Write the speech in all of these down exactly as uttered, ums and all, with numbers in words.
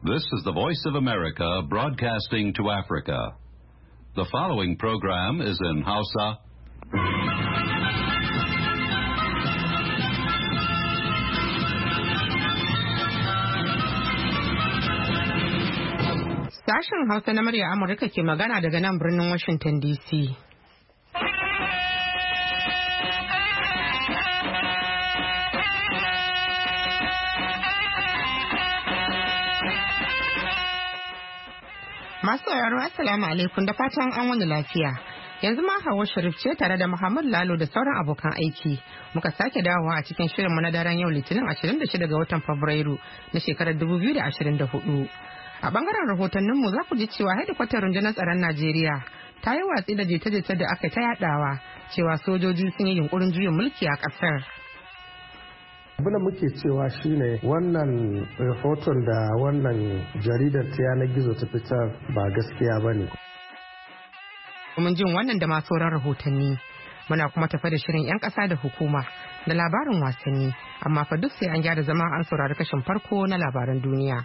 This is the Voice of America broadcasting to Africa. The following program is in Hausa. Sashen Hausa na murya Amurka ke magana daga nan birnin Washington D C. Masu sauraro assalamu alaikum da fatan an wani lafiya. Yanzu ma Hauwa Sharif ce tare da Muhammad Lalo da sauran abokan aiki. Muka sake dawowa a cikin shirinmu na daren yau Litinin ashirin da shida ga watan Fabrairu na shekarar dubu biyu da ashirin da hudu. A bangaren rahotanninmu za ku ji cewa hedikwatar rundunar tsaron Najeriya ta yi watsi da jita-jita da aka ta yadawa cewa sojoji sun yi yunkurin juyin mulki a kasar. abin da muke cewa shine wannan rahoton da wannan jaridar ta yanar gizo ta fitar ba gaskiya ba ne. Mun jin wannan da masu sauran rahotanni muna kuma tafa da shirin 'yan ƙasa da hukuma da labarin wasanni amma fa duk sai an gyara zama an saurari kashin farko na labaran duniya.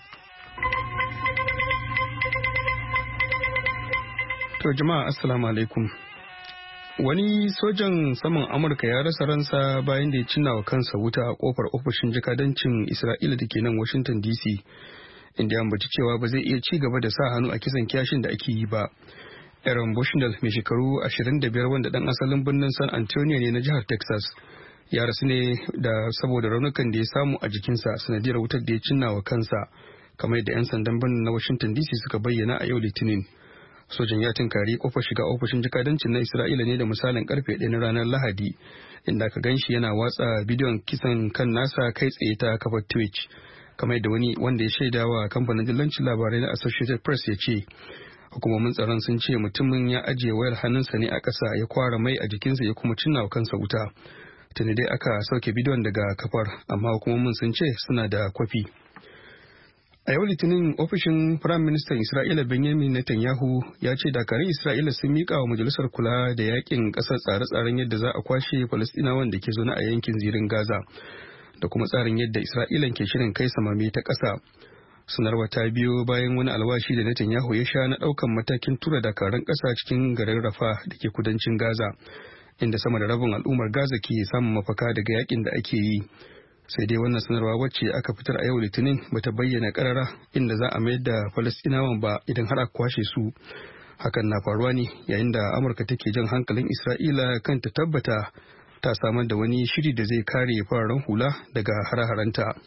To jama'a assalamu alaikum. Wani sojan saman Amurka ya rasa ransa bayan da ya cinna wa kansa wuta a kofar ofishin jakadancin Isra'ila da ke nan Washington D C, inda ya ambaci cewa ba zai iya ci gaba da sa hannu a kisan kiyashin da ake yi ba. Aaron Bushnell mai shekaru ashirin da biyar wanda dan asalin birnin San Antonio ne na jihar Texas ya rasu ne da saboda raunukan da ya samu a jikinsa sanadiyar wutar da ya cinna wa kansa, kamar yadda 'yan sandan birnin na Washington D C suka bayyana a yau Litinin. Sojan ya tinkari kofar shiga ofishin jakadancin na Isra'ila ne da misalin karfe ɗaya na ranar Lahadi, inda aka ganshi yana watsa bidiyon kisan kan nasa kai tsaye ta kafar Twitch, kamar da wani wanda ya shaida wa kamfanin dillancin labarai na Associated Press ya ce. Hukumomin tsaron sun ce mutumin ya ajiye wayar hannunsa ne a ƙasa ya kwara mai a jikinsa ya kuma cinna wa kansa wuta. Tuni dai aka sauke bidiyon daga kafar, amma hukumomin sun ce suna da kwafi. A yau Litinin ofishin Firayim Ministan Isra'ila Benjamin Netanyahu ya ce dakarun Isra'ila sun miƙa wa Majalisar Kula da Yaƙin ƙasar tsare-tsaren yadda za a kwashe Falasɗinawan da ke zaune a yankin zirin Gaza da kuma tsarin yadda Isra'ilan ke shirin kai samame ta ƙasa. Sanarwa ta biyo bayan wani alwashi da Netanyahu ya sha na ɗaukan matakin tura dakarun ƙasa cikin garin Rafa da ke kudancin Gaza, inda sama da rabin al'ummar Gaza ke samun mafaka daga yaƙin da ake yi. Sai dai wannan sanarwa wacce aka fitar a yau Litinin bata bayyana karara inda za a mayar da Falastinawan ba idan har aka kwashe su. Hakan na faruwa ne yayin da Amurka take jan hankalin Isra'ila kan ta tabbata ta samar da wani shiri da zai kare fararen hula daga hare-harenta.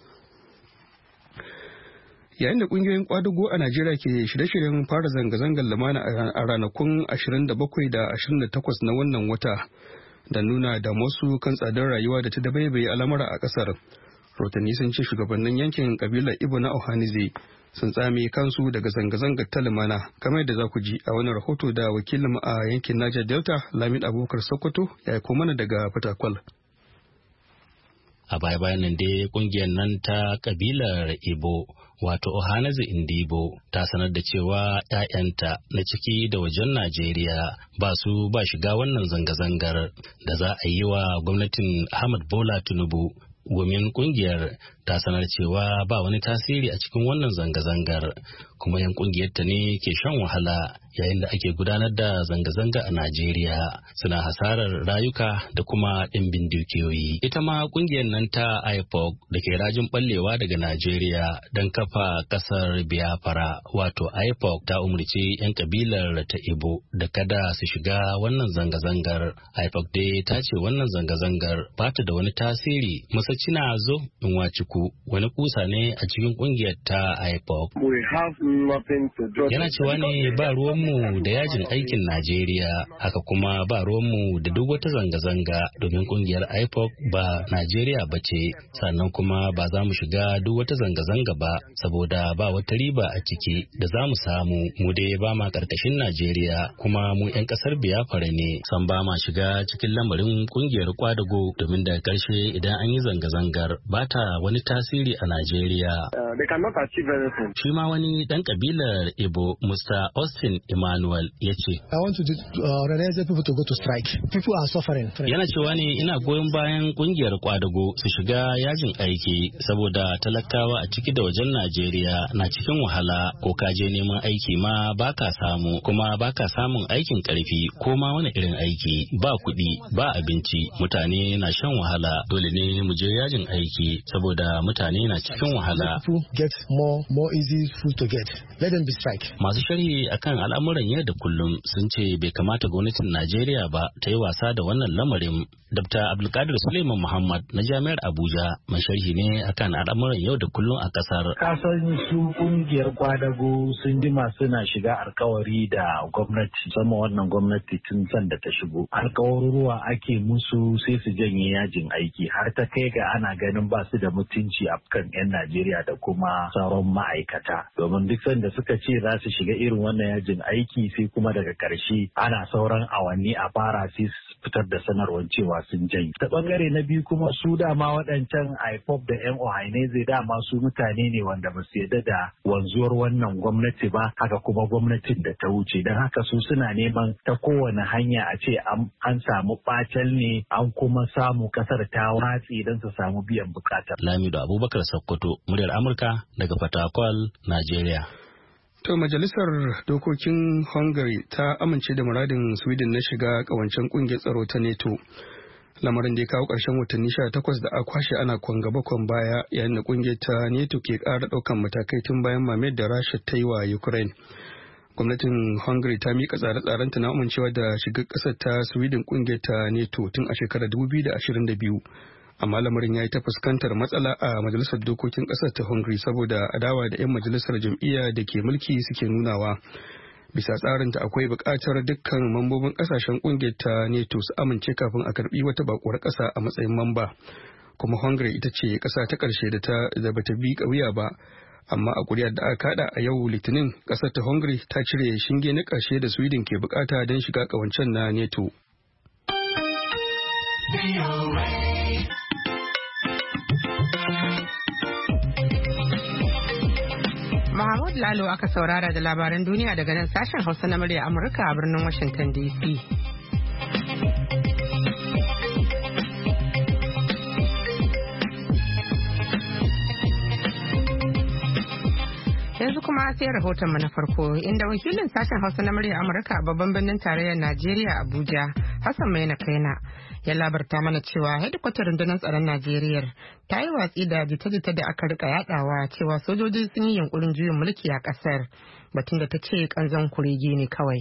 Yayin da kungiyoyin kwadugo a Najeriya ke shirye-shiryen fara zanga-zangar lumana a ranakun ashirin da bakwai da ashirin da takwas na wannan wata, da nuna da wasu kan tsadar rayuwa da ta dabaibaye al'amura a kasar. Rotanni sun ce shugabannin yankin kabilar Ibo na Ohanize sun tsame kansu daga zanga-zangar ta lumana, kamar yadda za ku ji a wani rahoto da wakilin a yankin Niger Delta Lamid Abubakar Sokoto ya aiko mana daga Fatakwal. A baya-bayan nan dai kungiyar nan ta kabilar Ibo wato Ohanaze Indibo ta sanar da cewa ‘ya'yanta na ciki da wajen Najeriya ba su ba shiga wannan zanga-zangar da za a yi wa gwamnatin Ahmad Bola Tinubu. Gwamnatin kungiyar ta sanar cewa ba wani tasiri a cikin wannan zanga-zangar, kuma yan kungiyar ta ne ke shan wahala yayin da ake gudanar da zanga-zanga a Najeriya, suna hasarar rayuka da kuma ɗimbin dukiyoyi. Ita ma kungiyar nan ta I P O C da ke rajin ballewa daga Najeriya don kafa ƙasar Biafra wato I P O C ta umarci 'yan kabilar ta Ibo da kada su shiga wannan zanga-zangar. I P O C dai ta ce wannan zanga-zangar ba ta da wani tasiri. Musacina zo in waciku wani kusa ne a cikin kungiyar ta I P O C. Yana cewa ne ba ruwanmu da yajin aikin Najeriya, haka kuma ba ruwanmu da duk wata zanga-zanga domin kungiyar I P O C ba Najeriya ba ce, sannan kuma ba za mu shiga duk wata zanga-zanga ba saboda ba wata riba a ciki da za mu samu. Mu dai ba ma karkashin Najeriya kuma mu 'yan kasar Biafra ne, san ba ma shiga cikin lamarin kungiyar kwadago domin daga karshe idan an yi zanga-zangar ba ta wani tasiri a Najeriya. Shi ma wani ɗan ƙabilar Ibo, Mister Austin Emmanuel, ya ce. Yana cewa ne ina goyon bayan ƙungiyar kwadago su shiga yajin aiki saboda talakawa a ciki da wajen Najeriya na cikin wahala, ko ka je neman aiki ma baka samu, kuma baka samun aikin ƙarfi ko ma wani irin aiki, ba kuɗi ba abinci, mutane na shan wahala, dole ne mu je yajin aiki saboda mutane na cikin wahala. Masu sharhi akan al'amuran yau da kullum sun ce bai kamata gwamnatin Najeriya ba ta yi wasa da wannan lamarin. Dokta Abdulkadir Suleiman Muhammad na Jami'ar Abuja mai sharhi ne akan al'amuran yau da kullum a kasar. Kasan su kungiyar kwadago sun jima suna shiga alkawari da gwamnati, sama wannan gwamnati tun san da ta shigo. Alkawaruruwa ake musu sai su janye yajin aiki, har ta kai ga ana ganin ba su da mutunci a kan 'yan Najeriya da kuma sauran ma'aikata. Domin duk sanda suka ce za su shiga irin wannan yajin aiki sai kuma daga ƙarshe ana sauran awanni a fara sai su fitar da sanarwar cewa sun janye. Ta bangare na biyu kuma su dama waɗancan I P O B da 'yan Ohaneze dama su mutane ne wanda ba su yarda da wanzuwar wannan gwamnati ba, haka kuma gwamnatin da ta wuce. Don haka su suna neman ta kowane hanya a ce an samu ɓacal ne, an kuma samu ƙasar ta watsi don su samu biyan bukata. Lamido Abubakar Sokoto, muryar Amurka daga Fatakwal, Najeriya. To majalisar dokokin Hungary ta amince da muradin Sweden na shiga kawancen kungiyar tsaro ta NATO. Lamarin da ya kawo ƙarshen watanni sha takwas da a kwashe ana kwan gaba kwan baya, yayin da kungiyar ta NATO ke ƙara ɗaukan matakai tun bayan mamayar da Rasha ta yi wa Ukraine. Gwamnatin Hungary ta miƙa tsare-tsarenta na amincewa da shiga ƙasar ta Sweden kungiyar ta NATO tun a shekarar dubu biyu da ashirin da biyu. Amma lamarin ya yi ta fuskantar matsala a majalisar dokokin ƙasar ta Hungary saboda adawa da 'yan majalisar jam'iyya da ke mulki suke nunawa. Bisa tsarinta akwai buƙatar dukkan mambobin ƙasashen ƙungiyar ta NATO su amince kafin a karɓi wata bakuwar ƙasa a matsayin mamba. Kuma Hungary ita ce ƙasa ta ƙarshe da ta da bata bi ƙauya ba. Amma a ƙuri'ar da aka kaɗa a yau Litinin, ƙasar ta Hungary ta cire shinge na ƙarshe da Sweden ke buƙata don shiga ƙawancen na NATO. Mahmud Lalo aka saurara da labaran duniya daga nan sashen Hausa na murya Amurka a birnin Washington D C. Yanzu kuma sai rahoton mu na farko, inda wakilin sashen Hausa na murya Amurka a babban birnin tarayyar Najeriya Abuja, Hassan Maina Kaina, ya labarta mana cewa hedikwatar rundunar tsaron Najeriya ta yi watsi da jita-jita da aka rika yadawa cewa sojoji sun yi yunkurin juyin mulki a kasar, batun da ta ce kanzon kurege ne kawai.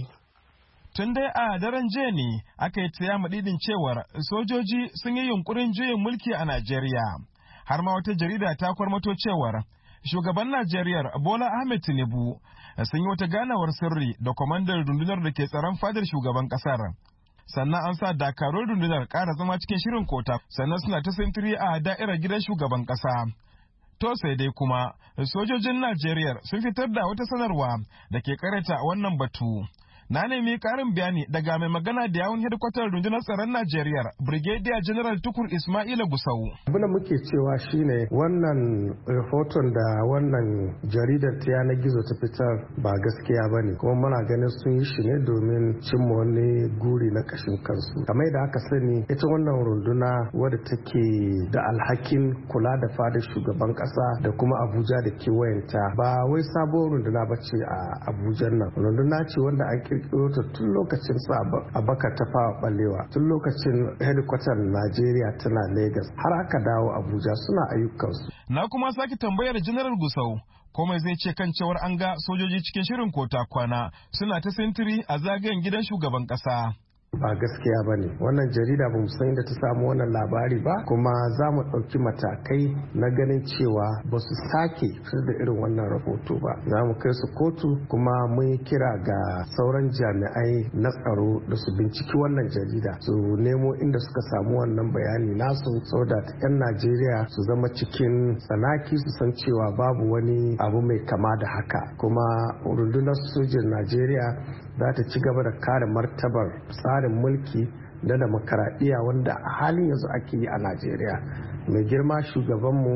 Tun dai a daren jiya ne aka yi tsaya madidin cewar sojoji sun yi yunkurin juyin mulki a Najeriya. Har ma wata jarida ta kwarmato cewar shugaban Najeriya Bola Ahmed Tinubu sun yi wata ganawar sirri da kwamandan rundunar da ke tsaron fadar shugaban kasar. Sannan an sa dakarun rundunar ƙara zama cikin shirin kota, sannan suna ta sintiri a da'irar gidan shugaban ƙasa. To sai dai kuma sojojin Najeriya sun fitar da wata sanarwa da ke karanta wannan batu. Na nemi karin bayani daga mai magana da yawun hedikwatar rundunar tsaron Najeriya, Brigadier General Tukur Ismaila Gusau. Abin da muke cewa shine wannan rahoton da wannan jaridar ta yanar gizo ta fitar ba gaskiya ba ne, kuma muna ganin sun yi shi ne domin cimma wani guri na kashin kansu. Kamar da aka sani, ita wannan runduna wadda take da alhakin kula da fadar shugaban kasa da kuma Abuja da kewayenta ba wai sabon runduna ba ce a Abuja nan. Runduna ce wanda an kirkiro ta tun lokacin sa Abubakar Tafawa Balewa, tun lokacin hedikwatar Najeriya tana Lagos, har aka dawo Abuja suna ayyukansu. Na kuma sake tambayar General Gusau komai zai ce kan cewar an ga sojoji cikin shirin kota kwana suna ta sintiri a zagayen gidan shugaban kasa. Ba gaskiya ba ne, wannan jarida ba mu san da ta samu wannan labari ba, kuma za mu ɗauki matakai na ganin cewa ba su sake fitar da irin wannan rahoto ba. Za mu kai su kotu, kuma mun yi kira ga sauran jami'ai na tsaro da su binciki wannan jarida, su nemo inda suka samu wannan bayani nasu, saboda 'yan Najeriya su zama cikin tsanaki, su san cewa babu wani abu mai kama da haka. Kuma rundunar sojin Najeriya za ta ci gaba da kare martabar tsarin mulki da demokaradiyya wanda a halin yanzu ake yi a Najeriya. Mai girma shugabanmu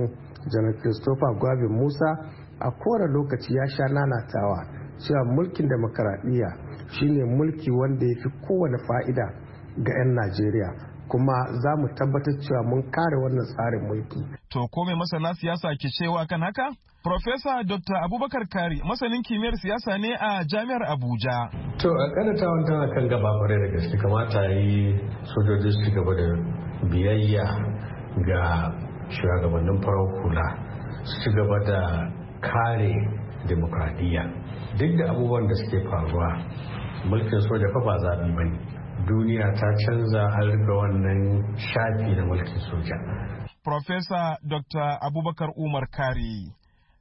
janar Christopher Gwabin Musa a kowane lokaci ya sha nanatawa cewa mulkin demokaradiyya shine mulki wanda ya fi kowane fa'ida ga 'yan Najeriya, kuma za mu tabbatar cewa mun kare wannan tsarin mulki. To ko mai masana siyasa ke cewa kan haka? Profesa Doctor Abubakar Kari masanin kimiyyar siyasa ne a Jami'ar Abuja. To a kadatawan tana kan gaba kwarai da gaske, kamata yi sojoji su gaba da biyayya ga shugabannin farar hula, su gaba da kare demokradiyya. Duk da abubuwan da suke faruwa, mulkin soja fa ba zaɓi ba ne. Duniya ta canza, an rufe wannan shafi na mulkin soja. Profesa Doctor Abubakar Umar Kari,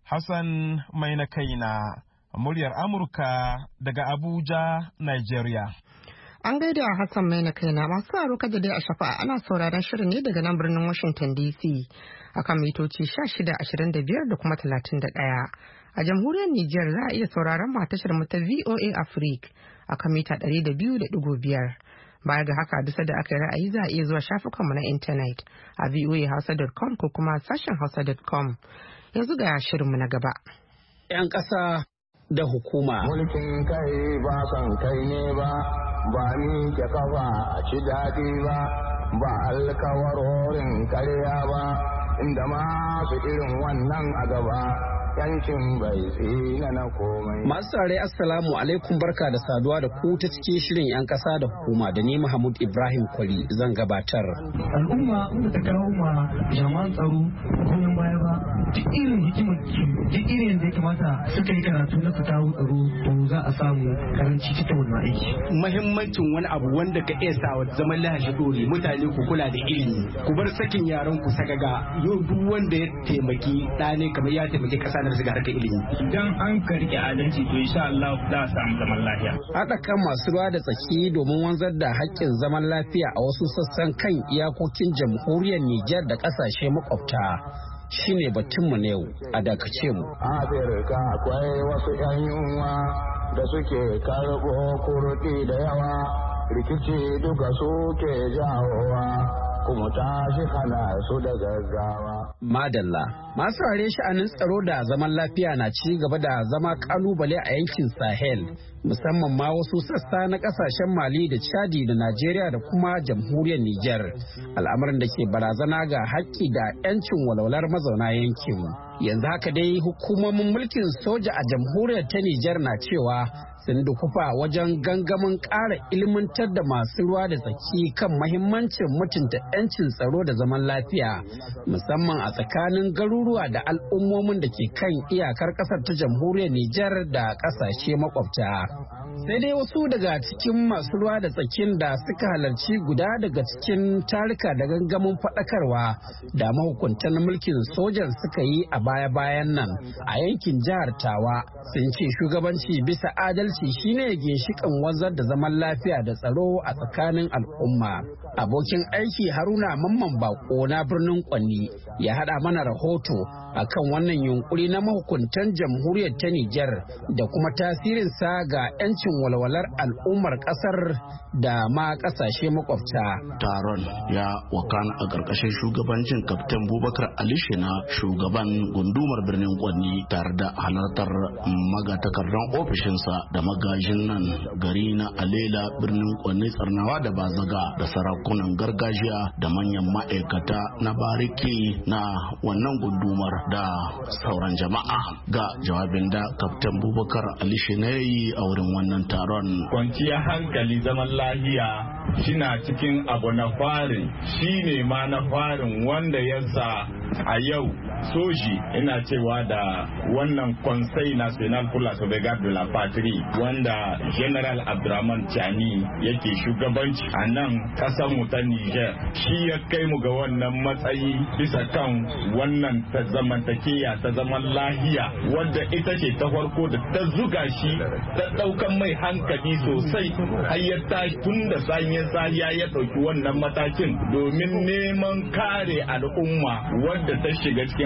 Hassan Mai na kaina, muryar Amurka daga Abuja, Nigeria. An gaida Hassan Mai na kaina, masu aro kada dai a shafa ana sauraron shirin ne daga nan birnin Washington D C akan mitoci shida ashirin da biyar da kuma talatin da ɗaya. A jamhuriyar Nijar za a iya sauraron matashar mu ta V O A Africa akan mita ɗari da biyu da ɗigo biyar. Baya ga haka bisa da aka yi ra'ayi za a iya zuwa shafukanmu na intanet a voa hausa dot com ko kuma sashen hausa dot com. Yanzu ga shirinmu na gaba. 'Yan ƙasa da hukuma. Mulkin kai ba son kai ne ba, ba ni ke kafa a ci daɗi ba, ba alkawarorin karya ba, inda masu irin wannan a gaba. Yankin bai tsina na komai. Masu tsare assalamu alaikum, barka da saduwa da ku ta cikin shirin 'yan ƙasa da hukuma da ni Mahmud Ibrahim Kwari zan gabatar. Al'umma inda ta kawo ma jami'an tsaro goyon baya ba, duk irin hikimar duk irin da ya kamata suka yi karatu na su kawo tsaro, to za a samu karanci cikin wannan aiki. Muhimmancin wani abu wanda ka iya sawa zaman lahashi dore, mutane ku kula da ilimi, ku bar sakin yaran ku sagaga. Yau duk wanda ya taimaki ɗane kamar ya taimaki ƙasa na shiga harkar ilimi. Idan an karki adalci to insha Allah za a samu zaman lafiya. Haɗa kan masu ruwa da tsaki domin wanzar da haƙƙin zaman lafiya a wasu sassan kan iyakokin jamhuriyar Nijar da ƙasashe makwabta shine batunmu na yau, a dakace mu. Afirka akwai wasu 'yan yunwa da suke karɓo kurɗi da yawa, rikici duka suke jawowa, kuma tashi hana su da gaggawa. Madalla, masu rare sha'anin tsaro da zaman lafiya na ci gaba da zama kalubale a yankin Sahel, musamman ma wasu sassa na kasashen Mali da Chadi da Najeriya da kuma jamhuriyar Nijar, al'amarin da ke barazana ga haƙƙi da 'yancin walwalar mazauna yankin. Yanzu haka dai hukumomin mulkin soja a jamhuriyar ta Nijar na cewa sun dukufa wajen gangamin ƙara ilmantar da masu ruwa da tsaki kan mahimmancin mutunta 'yancin tsaro da zaman lafiya, musamman a tsakanin garuruwa da al'ummomin da ke kan iyakar ƙasar ta jamhuriyar Nijar da ƙasashe makwabta. Sai dai wasu daga cikin masu ruwa da tsakin da suka halarci guda daga cikin tarika da gangamin faɗakarwa da mahukuntan mulkin sojan suka yi a baya-bayan nan a yankin jihar Tawa sun ce shugabanci bisa adalci shine ginshiƙin wanzar da zaman lafiya da tsaro a tsakanin al'umma. Abokin aiki Haruna Mamman Bako na birnin Kwanni ya haɗa mana rahoto akan wannan yunkuri na mahukuntan jamhuriyar ta Nijar da kuma tasirinsa ga 'yancin walwalar al'ummar ƙasar da ma ƙasashe makwabta. Taron ya wakana a ƙarƙashin shugabancin Kaftin Bubakar Ali Shina, shugaban gundumar birnin Kwanni, tare da halartar magatakardan ofishinsa da magajin nan gari na Alela, birnin Kwanni, Tsarnawa da Bazaga, da sarakunan gargajiya da manyan ma'aikata na bariki na wannan gundumar da sauran jama'a. Ga jawabin da Kaftin Bubakar Ali Shina ya yi a wurin wannan taron. Kwanciyar hankali, zaman lahiya shina cikin abu na farin, shine ma na farin wanda ya sa a yau soji ina cewa da wannan Conseil National pour la Sauvegarde de la Patrie wanda General Abdurrahman Chani yake shugabanci a nan kasar mu ta Niger, shi ya kai mu ga wannan matsayi bisa kan wannan ta zamantakeya ta zaman lahiya wadda ita ce ta farko da ta zuga shi ta daukan mai hankali sosai har ya tashi tun da sanyin sahiya ya dauki wannan matakin domin neman kare al'umma wadda ta shiga cikin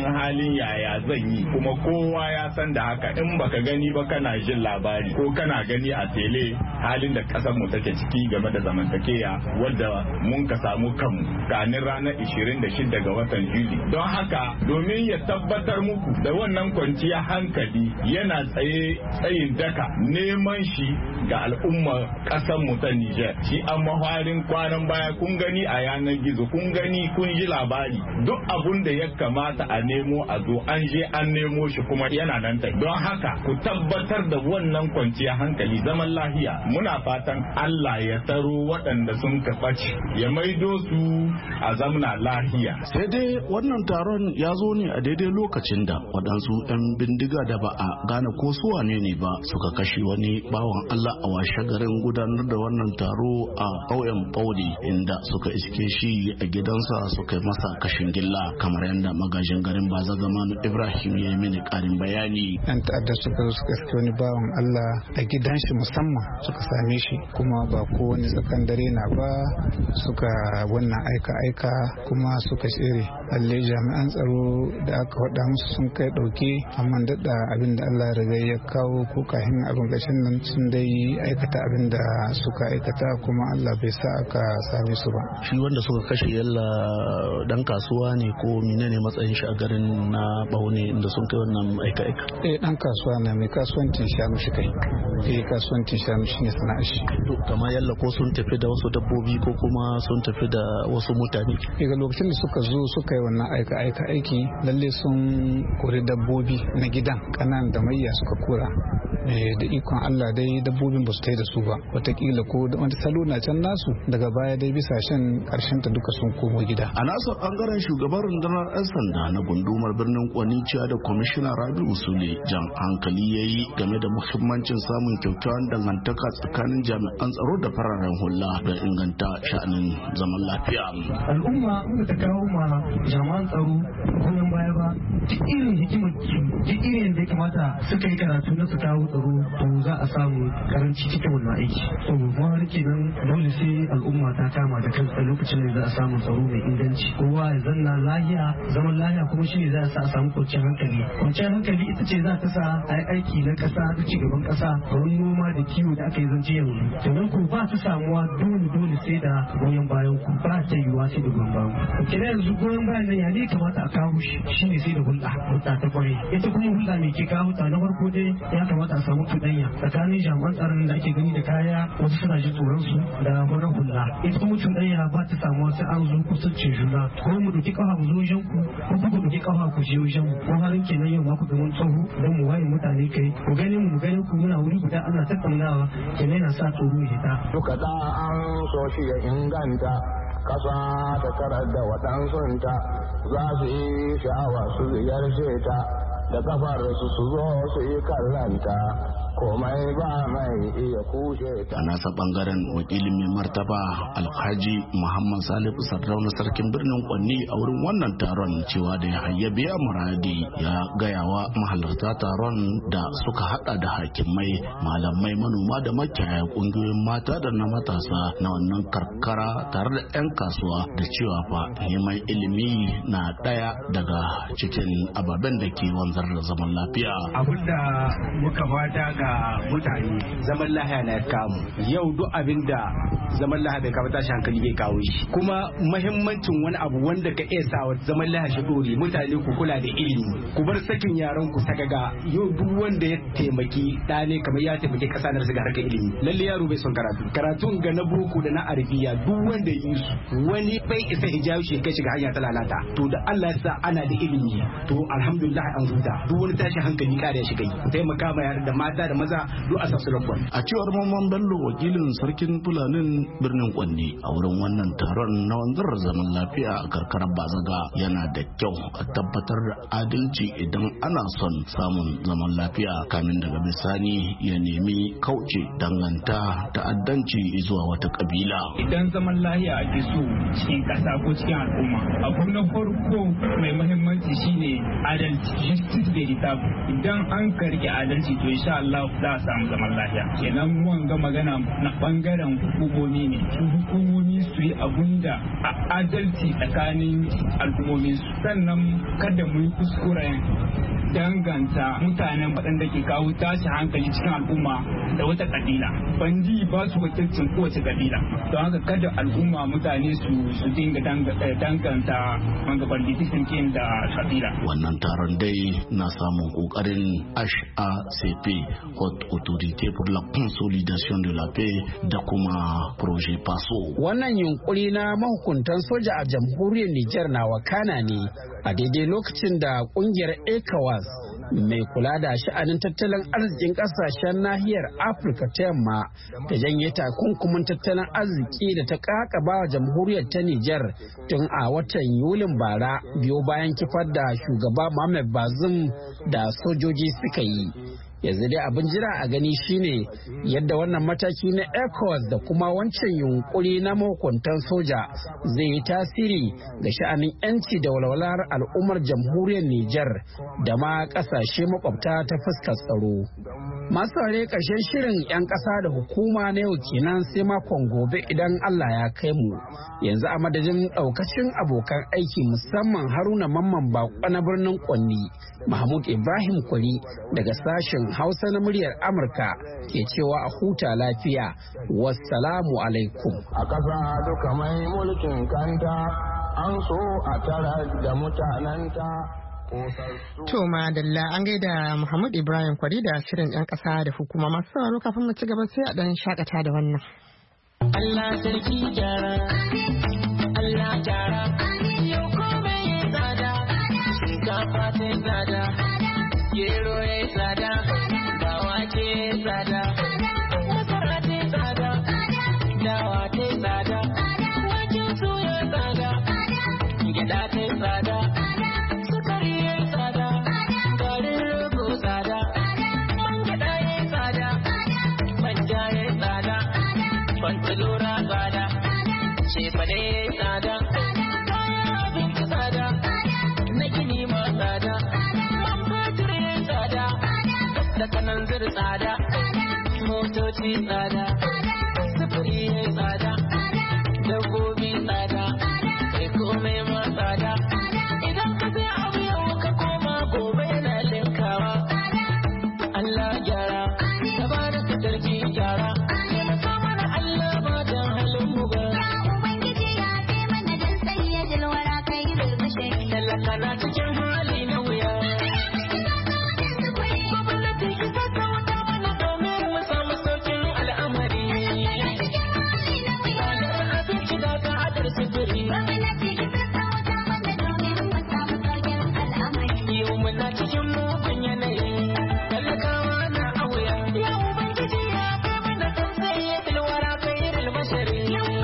cikin halin yaya zan yi, kuma kowa ya san da haka. In baka gani ba kana jin labari ko kana gani a tele halin da kasar mu take ciki game da zamantakeya wadda mun ka samu kanmu kanin ranar ishirin da shida ga watan Juli. Don haka domin ya tabbatar muku da wannan kwanciya hankali yana tsaye tsayin daka neman shi ga al'ummar kasar mu ta Niger. Shi an mafarin kwanan baya kun gani a yanar gizo, kun gani kun ji labari, duk abun da ya kamata a nemo a zo an je an nemo shi kuma yana nan ta. Don haka ku tabbatar da wannan kwanciya hankali zaman lahiya. Muna fatan Allah ya taro waɗanda sun kaɓaci ya maido su a zamna lahiya. Sai dai wannan taron ya zo ne a daidai lokacin da waɗansu 'yan bindiga da ba a gane ko su wane ne ba suka kashe wani bawan Allah a washe garin gudanar da wannan taro a ƙauyen Baudi, inda suka iske shi a gidansa suka masa kashin gilla, kamar yadda magajin garin Bazagamanu Ibrahim ya yi mini ƙarin bayani. Yan ta'adda suka zo suka iske wani bawan Allah a gidan shi musamman suka same shi, kuma ba ko wani tsakan dare na ba suka wannan aika-aika kuma suka tsere. Lalle jami'an tsaro da aka faɗa musu sun kai ɗauke, amma daɗa abin da Allah riga ya kawo ko kahin abin gashin nan sun dai aikata abin da suka aikata, kuma Allah bai sa aka same su ba. Shi wanda suka kashe yalla dan kasuwa ne ko menene matsayin shi a garin na Baune inda sun kai wannan aika-aika? Eh, dan kasuwa ne, mai kasuwancin shanu shi kai. Eh, kasuwancin shanu shi ne sana'ar shi. To kamar yalla ko sun tafi da wasu dabbobi ko kuma sun tafi da wasu mutane? Eh, ga lokacin da suka zo suka yi wannan aika-aika aiki lalle sun kori dabbobi na gidan kanan da mayya suka kora. Da ikon Allah dai dabbobin ba su tai da su ba, watakila ko wani salo na can nasu, daga baya dai bisa shan karshen ta duka sun komo gida. A nasa bangaren shugaban rundunar 'yan sanda na gundumar birnin Kwanicciya da kwamishina Rabi'u Sule jan hankali ya yi game da muhimmancin samun kyakkyawan dangantaka tsakanin jami'an tsaro da fararen hula da inganta sha'anin zaman lafiya. Al'umma in ta kawo ma jami'an tsaro goyon baya ba, duk irin hikimar duk irin da ya kamata suka yi karatu na su kawo tsaro, to za a samu karanci cikin wannan aiki. To kuma kenan dole sai al'umma ta kama da kansa lokacin da za a samu tsaro mai inganci. Kowa ya zanna lahiya, zaman lahiya kuma shine za a sa a samu kwanciyar hankali. Kwanciyar hankali ita ce za ta sa a yi aiki na kasa da ci gaban kasa, kamar noma da kiwo da aka yi zance yanzu. Kenan ku ba ta samuwa dole dole sai da goyon bayan ku, ba ta yiwuwa sai da goyon bayan ku. Kenan yanzu goyon bayan nan ya ne kamata a kawo shi shine sai da hulɗa, hulɗa ta kwarai. Ita kuma hulɗa mai ke kawo ta na farko dai ya kamata a samu cuɗanya tsakanin jami'an tsaron da ake gani da kaya, wasu suna ji tsoron su da wani hula. Ita kuma cuɗanya ba ta samuwa sai an zo kusancin juna, ko mu ɗauki ƙafa mu zo wajen ku, ko ku ɗauki ƙafa ku je wajen mu, ko halin kenan yau ma ku ga mun tsoho don mu waye mutane kai, ku gani mu gani ku muna wuri guda ana tattaunawa, kenan yana sa tsoro ya hita. Duka da an so shi ya inganta kasa ta tarar da waɗansunta za su yi sha'awa su ziyarce ta da kafar su su zo su yi kallanta komai ba mai iya kushe ta. A nasa bangaren wakilin mai martaba Alhaji Muhammad Salihu Sardauna sarkin birnin Kwanni a wurin wannan taron cewa da ya hayyabiya muradi ya gayawa mahalarta taron da suka hada da hakimai, malamai, manoma da makiyaya, kungiyoyin mata da na matasa na wannan karkara tare da 'yan kasuwa da cewa fa neman ilimi na daya daga cikin ababen da ke wanzar da zaman lafiya. Abinda muka fata ga mutane zaman lahiya na kamu yau, duk abinda zaman lahiya bai kawo tashi hankali bai kawo shi. Kuma mahimmancin wani abu wanda ka iya sa zaman lahiya shi dore, mutane ku kula da ilimi, ku bar sakin yaran ku saka ga yau duk wanda ya taimaki da ne kamar ya taimaki kasa na shiga harkar ilimi. Lalle yaro bai son karatu, karatun ga na boko da na arabiya duk wanda ya yi su wani bai isa hijabi shi kai shiga hanya ta lalata. To da Allah ya sa ana da ilimi, to alhamdulillah an huta, duk wani tashi hankali kare shi kai, ku taimaka ma yara da mata da maza duk a sasu rakon. A cewar Mamman Bello wakilin sarkin Fulanin birnin Kwanni a wurin wannan taron na wanzar zaman lafiya a karkarar Bazaga, yana da kyau a tabbatar da adalci idan ana son samun zaman lafiya, kamin daga bisani ya nemi kauce danganta ta'addanci zuwa wata kabila. Idan zaman lafiya ake so cikin kasa ko cikin al'umma, abu na farko mai muhimmanci shine adalci, justice da ita. Idan an karki adalci to insha Allah za a samu zaman lafiya. Kenan mun ga magana na bangaren hukumomi ne, hukumomi hukumomi su yi abun da adalci tsakanin al'ummomin su, sannan kada mu yi kuskuren danganta mutanen waɗanda ke kawo tashi hankali cikin al'umma da wata kabila. Bandi ba su wakilcin kowace kabila, don haka kada al'umma mutane su su dinga danganta wanga banditism kin da kabila. Wannan taron dai na samun kokarin H A C P Haute Autorité pour la Consolidation de la Paix da kuma Projet PASO. Wannan yunkuri na mahukuntan soja a jamhuriyar Nijar na wakana ne a daidai lokacin da kungiyar ECOWAS mai kula da sha'anin tattalin arzikin kasashen nahiyar Afirka ta yamma ta janye takunkumin tattalin arziki da ta kakaba wa jamhuriyar ta Nijar tun a watan Yulin bara biyo bayan kifar da shugaba Mohamed Bazoum da sojoji suka yi. Yanzu dai abin jira a gani shine yadda wannan mataki na ECOWAS da kuma wancan yunkuri na mahukuntan soja zai yi tasiri ga sha'anin yanci da walwalar al'ummar jamhuriyar Nijar da ma kasashe makwabta ta fuskar tsaro. Masu ware ƙarshen shirin 'yan ƙasa da hukuma na yau kenan sai makon gobe idan Allah ya kai mu. Yanzu a madadin ɗaukacin abokan aiki musamman Haruna Mamman Bako na birnin Kwanni, Mahmud Ibrahim Kwari daga sashen Hausa na muryar Amurka ke cewa a huta lafiya. Wassalamu alaikum. A ƙasa duka mai mulkin kanta an so a tara da mutanenta. To madalla an gaida Muhammad Ibrahim Kwari da shirin ɗan ƙasa da hukuma. Masu sauraro kafin mu ci gaba sai a ɗan shakata da wannan. Allah sarki gyara, Allah gyara, yau komai ya tsada, shinkafa ta tsada, gero ya tsada, dawa ce tsada, masara ta tsada, dawa ta tsada, waken suya tsada, gyaɗa ta tsada. Lura tsada, shefane tsada, kayan abinci tsada, na gini ma tsada, man fetur ya tsada, da kananzir tsada, motoci tsada, sufuri ya tsada, dabbobi tsada, kai komai ma tsada. Idan ka sai abu yau ka koma gobe yana linkawa. Allah gyara, tabaraka sarki gyara. Kana cikin hali na wuya. Gwamnati ki sassauta mana domin mu samu sauƙin al'amari. Tsadar abinci da tsadar sufuri. Yau muna cikin mugun yanayi. Talakawa na a wuya. Ya Ubangiji ya kai mana tausayi ya tilwara khairul bashari.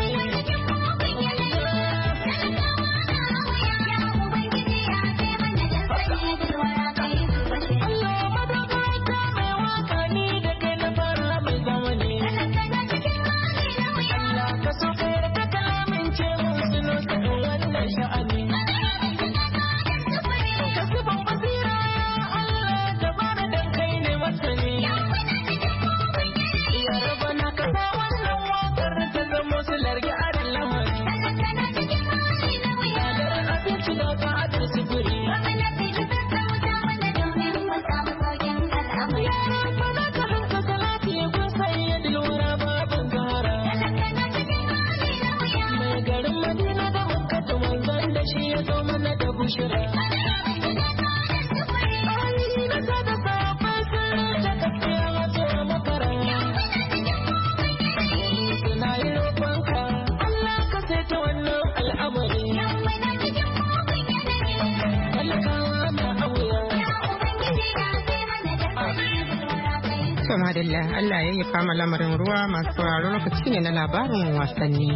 Allah ya yi fama lamarin ruwa masu sauraro lokaci ne na labarin wasanni.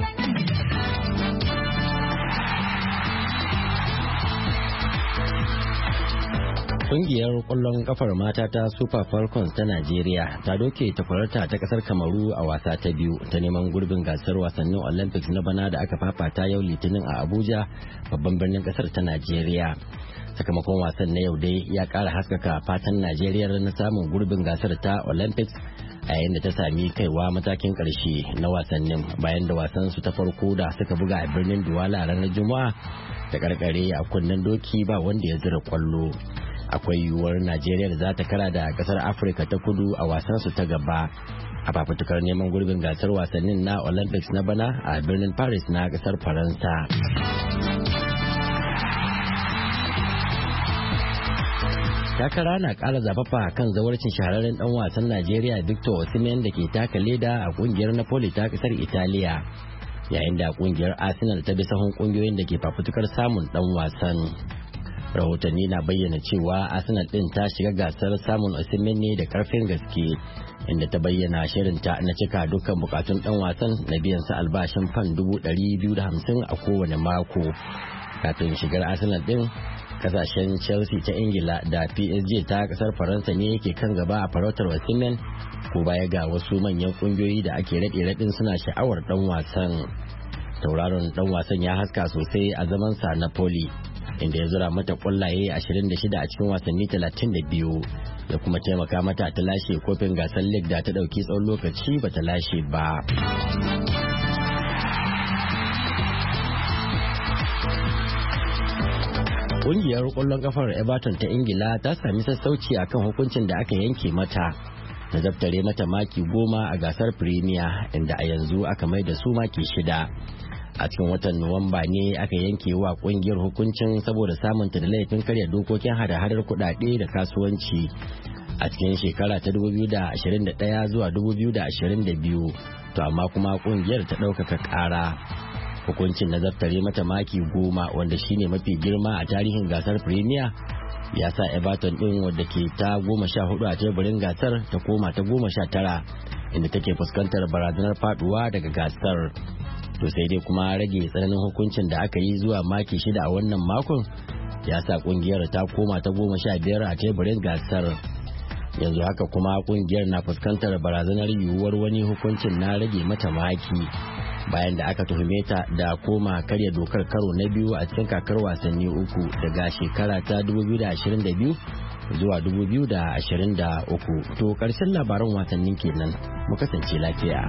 Kungiyar kwallon kafar mata ta Super Falcons ta Najeriya ta doke takwararta ta kasar Kamaru a wasa ta biyu ta neman gurbin gasar wasannin Olympics na bana da aka fafata yau Litinin a Abuja, babban birnin kasar ta Najeriya. Sakamakon wasan na yau dai ya kara haskaka fatan Najeriya na samun gurbin gasar ta Olympics a yayin da ta sami kaiwa matakin ƙarshe na wasannin bayan da wasan su ta farko da suka buga a birnin Douala ranar Juma'a da karkare a kunnen doki ba wanda ya zira kwallo. Akwai yiwuwar Najeriya da za ta kara da kasar Afirka ta Kudu a wasan su ta gaba a fafutukar neman gurbin gasar wasannin na Olympics na bana a birnin Paris na kasar Faransa. Takara na kara zafafa kan zawarcin shahararren dan wasan Najeriya Victor Osimhen da ke taka leda a kungiyar Napoli ta kasar Italiya, yayin da kungiyar Arsenal ta bi sahun kungiyoyin da ke fafutukar samun dan wasan. Rahotanni na bayyana cewa Arsenal din ta shiga gasar samun Osimhen ne da karfin gaske, inda ta bayyana shirinta na cika dukkan bukatun dan wasan na biyan sa albashin fan dubu ɗari biyu da hamsin a kowane mako. Kafin shigar Arsenal din, kasashen Chelsea ta Ingila da P S G ta kasar Faransa ne yake kan gaba a farautar Osimhen, ko baya ga wasu manyan kungiyoyi da ake raɗe-raɗin suna sha'awar dan wasan. Tauraron dan wasan ya haska sosai a zaman sa Napoli, inda ya zura mata kwallaye ashirin da shida a cikin wasanni talatin da biyu, ya kuma taimaka mata ta lashe kofin gasar League da ta dauki tsawon lokaci ba ta lashe ba. Kungiyar kwallon kafar Everton ta Ingila ta sami sassauci akan hukuncin da aka yanke mata na zaftare mata maki goma a gasar Premier, inda a yanzu aka mai da su maki shida. A cikin watan Nuwamba ne aka yanke wa kungiyar hukuncin saboda samunta da laifin karya dokokin hada-hadar kudade da kasuwanci a cikin shekara ta dubu biyu da ashirin da ɗaya zuwa dubu biyu da ashirin da biyu, to amma kuma kungiyar ta ɗaukaka ƙara. Hukuncin na zaftare mata maki goma, wanda shine mafi girma a tarihin gasar Premier, ya sa Everton din wadda ke ta goma sha hudu a teburin gasar ta koma ta goma sha tara, inda take fuskantar barazanar faduwa daga gasar. To sai dai kuma rage tsananin hukuncin da aka yi zuwa maki shida a wannan makon ya sa kungiyar ta koma ta goma sha biyar a teburin gasar. Yanzu haka kuma kungiyar na fuskantar barazanar yiwuwar wani hukuncin na rage mata maki bayan da aka tuhume ta da koma karya dokar karo na biyu a cikin kakar wasanni uku daga shekara ta dubu biyu da ashirin da biyu zuwa dubu biyu da ashirin da uku. To karshen labaran wasannin kenan, mu kasance lafiya.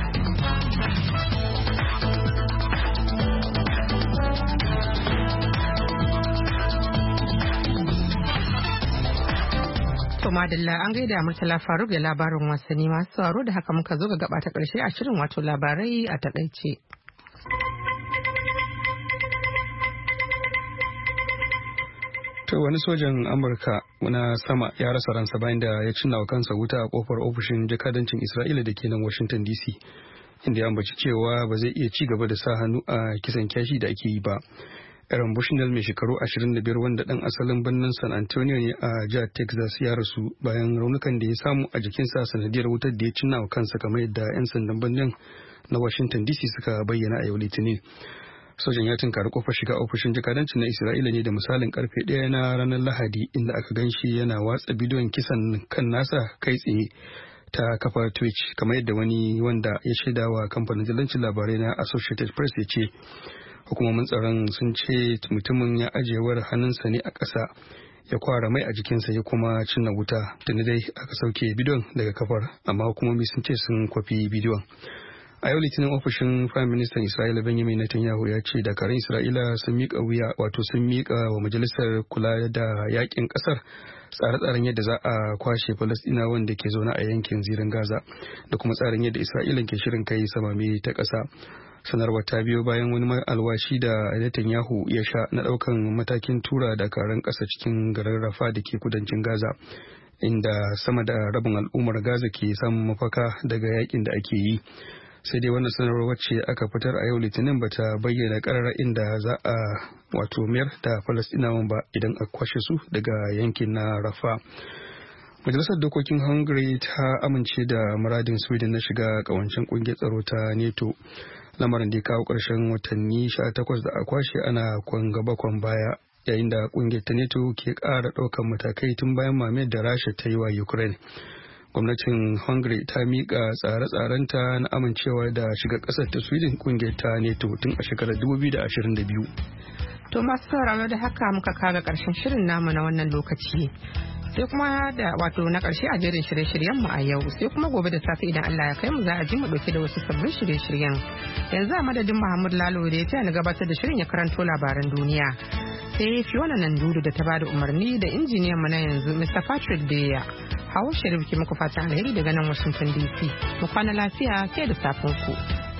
To madalla, an gaida Murtala Faruk da labarin wasanni. Masu sauraro da haka muka zo ga gaba ta karshe a shirin, wato labarai a takaice. To wani sojan Amurka na sama ya rasa ransa bayan da ya cinna wa kansa wuta a kofar ofishin jakadancin Isra'ila da ke nan Washington D C, inda ya ambaci cewa ba zai iya ci gaba da sa hannu a kisan kyashi da ake yi ba. Aaron Bushnell mai shekaru ashirin da biyar, wanda dan asalin birnin San Antonio ne a jihar Texas, ya rasu bayan raunukan da ya samu a jikinsa sanadiyar wutar da ya cinna wa kansa, kamar yadda 'yan sandan birnin na Washington D C suka bayyana a yau Litinin. Sojan ya tunkari kofar shiga ofishin jakadancin na Isra'ila ne da misalin karfe ɗaya na ranar Lahadi, inda aka gan shi yana watsa bidiyon kisan kan nasa kai tsaye ta kafar Twitch, kamar yadda wani wanda ya shaida wa kamfanin dillancin labarai na Associated Press ya ce. Hukumomin tsaron sun ce mutumin ya ajiye wayar hannunsa ne a ƙasa, ya kwara mai a jikinsa ya kuma cinna wuta. Tuni dai aka sauke bidiyon daga kafar, amma hukumomi sun ce sun kwafi bidiyon. A yau Litinin, ofishin Prime Minister Isra'ila Benjamin Netanyahu ya ce dakarun Isra'ila sun miƙa wuya, wato sun miƙa wa majalisar kula da yakin ƙasar tsare-tsaren yadda za a kwashe Falastinawan da ke zaune a yankin zirin Gaza, da kuma tsarin yadda Isra'ila ke shirin kai samame ta ƙasa. Sanarwar ta biyo bayan wani alwashi da Netanyahu ya sha na daukan matakin tura dakarun ƙasa cikin garin Rafa da ke kudancin Gaza, inda sama da rabin al'ummar Gaza ke samun mafaka daga yakin da ake yi. Sai dai wannan sanarwar wacce aka fitar a yau Litinin bata bayyana karara inda za a wato mayar da Falastinawan ba idan a kwashe su daga yankin na Rafa. Majalisar Dokokin Hungary ta amince da muradin Sweden na shiga kawancin kungiyar tsaro ta NATO, lamarin da ya kawo ƙarshen watanni sha takwas da a kwashe ana kwan gaba kwan baya, yayin da kungiyar ta NATO ke ƙara ɗaukar matakai tun bayan mamayar da Rasha ta yi wa Ukraine. Gwamnatin Hungary ta miƙa tsare-tsarenta na amincewa da shiga ƙasar ta Sweden kungiyar ta NATO tun a shekarar dubu biyu da ashirin da biyu. To masu sauraro da haka muka kaga ƙarshen shirin namu na wannan lokaci. sai kuma da wato na ƙarshe a jerin shirye-shiryen mu a yau sai kuma gobe da safe idan Allah ya kai mu za a ji mu dauke da wasu sabbin shirye-shiryen. Yanzu a madadin Muhammad Lalo da ya taya ni gabatar da shirin ya karanto labaran duniya. Sai Fiona Nandudu da ta bada umarni da injiniyan mu na yanzu Mister Patrick Deya. Hawa Sharif ki muku fatan alheri daga nan Washington D C. Mu kwana lafiya sai da safin ku.